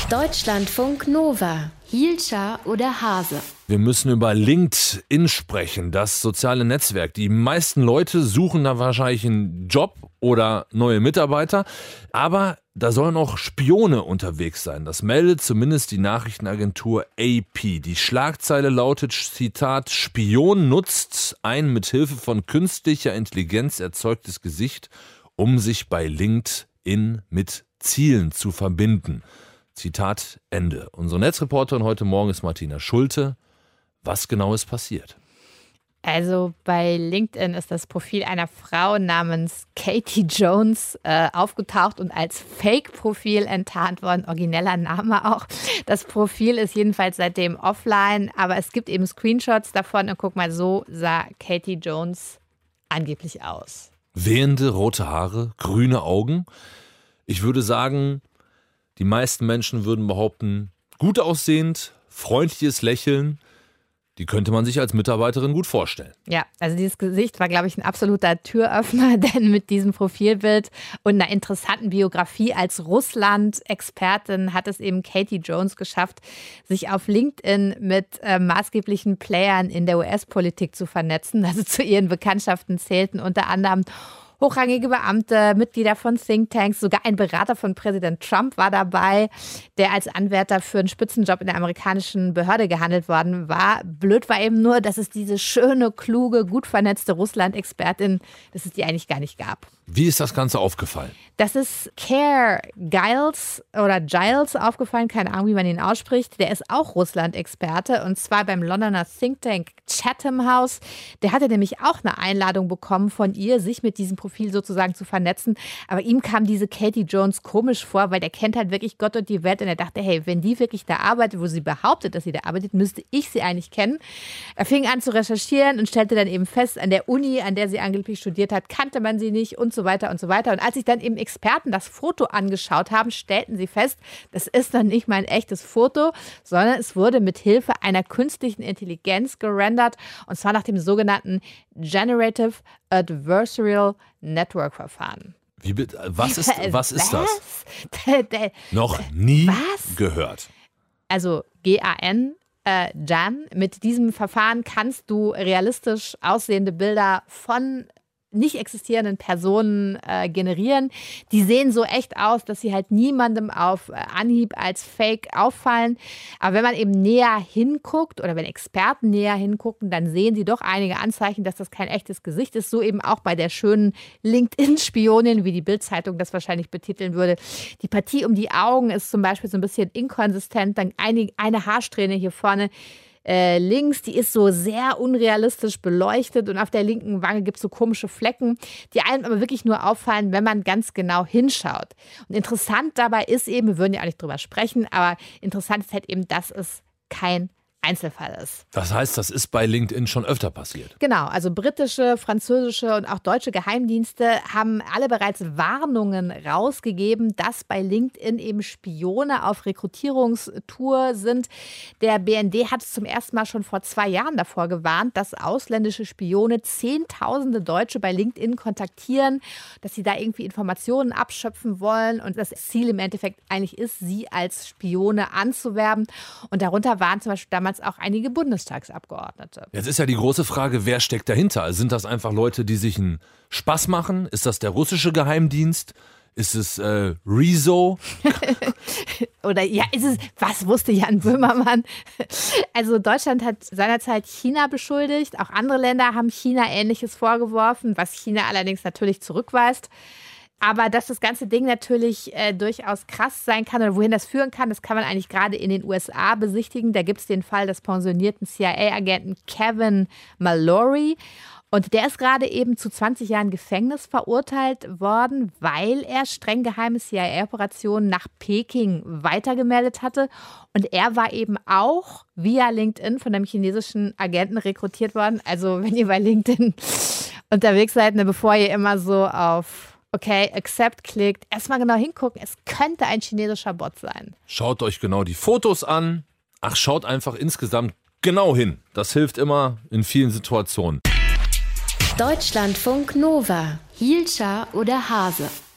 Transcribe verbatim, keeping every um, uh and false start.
Deutschlandfunk Nova. Hielscher oder Hase? Wir müssen über LinkedIn sprechen, das soziale Netzwerk. Die meisten Leute suchen da wahrscheinlich einen Job oder neue Mitarbeiter, aber da sollen auch Spione unterwegs sein. Das meldet zumindest die Nachrichtenagentur A P. Die Schlagzeile lautet, Zitat, Spion nutzt ein mit Hilfe von künstlicher Intelligenz erzeugtes Gesicht, um sich bei LinkedIn mit Zielen zu verbinden. Zitat Ende. Unsere Netzreporterin heute Morgen ist Martina Schulte. Was genau ist passiert? Also bei LinkedIn ist das Profil einer Frau namens Katie Jones äh, aufgetaucht und als Fake-Profil enttarnt worden. Origineller Name auch. Das Profil ist jedenfalls seitdem offline, aber es gibt eben Screenshots davon. Und guck mal, so sah Katie Jones angeblich aus. Wehende rote Haare, grüne Augen. Ich würde sagen, die meisten Menschen würden behaupten, gut aussehend, freundliches Lächeln, die könnte man sich als Mitarbeiterin gut vorstellen. Ja, also dieses Gesicht war, glaube ich, ein absoluter Türöffner, denn mit diesem Profilbild und einer interessanten Biografie als Russland-Expertin hat es eben Katie Jones geschafft, sich auf LinkedIn mit äh, maßgeblichen Playern in der U S-Politik zu vernetzen. Also zu ihren Bekanntschaften zählten unter anderem hochrangige Beamte, Mitglieder von Thinktanks, sogar ein Berater von Präsident Trump war dabei, der als Anwärter für einen Spitzenjob in der amerikanischen Behörde gehandelt worden war. Blöd war eben nur, dass es diese schöne, kluge, gut vernetzte Russland-Expertin, dass es die eigentlich gar nicht gab. Wie ist das Ganze aufgefallen? Das ist Kerr Giles oder Giles aufgefallen, keine Ahnung, wie man ihn ausspricht. Der ist auch Russland-Experte und zwar beim Londoner Thinktank Chatham House. Der hatte nämlich auch eine Einladung bekommen von ihr, sich mit diesem Profil sozusagen zu vernetzen. Aber ihm kam diese Katie Jones komisch vor, weil der kennt halt wirklich Gott und die Welt und er dachte, hey, wenn die wirklich da arbeitet, wo sie behauptet, dass sie da arbeitet, müsste ich sie eigentlich kennen. Er fing an zu recherchieren und stellte dann eben fest, an der Uni, an der sie angeblich studiert hat, kannte man sie nicht und so weiter und so weiter. Und als sich dann eben Experten das Foto angeschaut haben, stellten sie fest, das ist dann nicht mal ein echtes Foto, sondern es wurde mit Hilfe einer künstlichen Intelligenz gerendert und zwar nach dem sogenannten Generative Adversarial Network Verfahren. Wie bitte? Was ist, was ist was? das? Noch nie was? gehört. Also G A N. Äh, Jan, mit diesem Verfahren kannst du realistisch aussehende Bilder von nicht existierenden Personen äh, generieren. Die sehen so echt aus, dass sie halt niemandem auf äh, Anhieb als Fake auffallen. Aber wenn man eben näher hinguckt oder wenn Experten näher hingucken, dann sehen sie doch einige Anzeichen, dass das kein echtes Gesicht ist. So eben auch bei der schönen LinkedIn-Spionin, wie die Bild-Zeitung das wahrscheinlich betiteln würde. Die Partie um die Augen ist zum Beispiel so ein bisschen inkonsistent. Dann eine, eine Haarsträhne hier vorne Äh, links, die ist so sehr unrealistisch beleuchtet und auf der linken Wange gibt es so komische Flecken, die einem aber wirklich nur auffallen, wenn man ganz genau hinschaut. Und interessant dabei ist eben, wir würden ja auch nicht drüber sprechen, aber interessant ist halt eben, dass es kein Einzelfall ist. Das heißt, das ist bei LinkedIn schon öfter passiert? Genau, also britische, französische und auch deutsche Geheimdienste haben alle bereits Warnungen rausgegeben, dass bei LinkedIn eben Spione auf Rekrutierungstour sind. Der B N D hat zum ersten Mal schon vor zwei Jahren davor gewarnt, dass ausländische Spione Zehntausende Deutsche bei LinkedIn kontaktieren, dass sie da irgendwie Informationen abschöpfen wollen und das Ziel im Endeffekt eigentlich ist, sie als Spione anzuwerben. Und darunter waren zum Beispiel damals auch einige Bundestagsabgeordnete. Jetzt ist ja die große Frage, wer steckt dahinter? Sind das einfach Leute, die sich einen Spaß machen? Ist das der russische Geheimdienst? Ist es äh, Rezo? Oder ja, ist es, was wusste Jan Böhmermann? Also Deutschland hat seinerzeit China beschuldigt. Auch andere Länder haben China Ähnliches vorgeworfen, was China allerdings natürlich zurückweist. Aber dass das ganze Ding natürlich äh, durchaus krass sein kann oder wohin das führen kann, das kann man eigentlich gerade in den U S A besichtigen. Da gibt es den Fall des pensionierten C I A-Agenten Kevin Mallory. Und der ist gerade eben zu zwanzig Jahren Gefängnis verurteilt worden, weil er streng geheime C I A-Operationen nach Peking weitergemeldet hatte. Und er war eben auch via LinkedIn von einem chinesischen Agenten rekrutiert worden. Also wenn ihr bei LinkedIn unterwegs seid, ne, bevor ihr immer so auf okay, accept klickt, erstmal genau hingucken, es könnte ein chinesischer Bot sein. Schaut euch genau die Fotos an. Ach, schaut einfach insgesamt genau hin. Das hilft immer in vielen Situationen. Deutschlandfunk Nova. Hielscher oder Hase?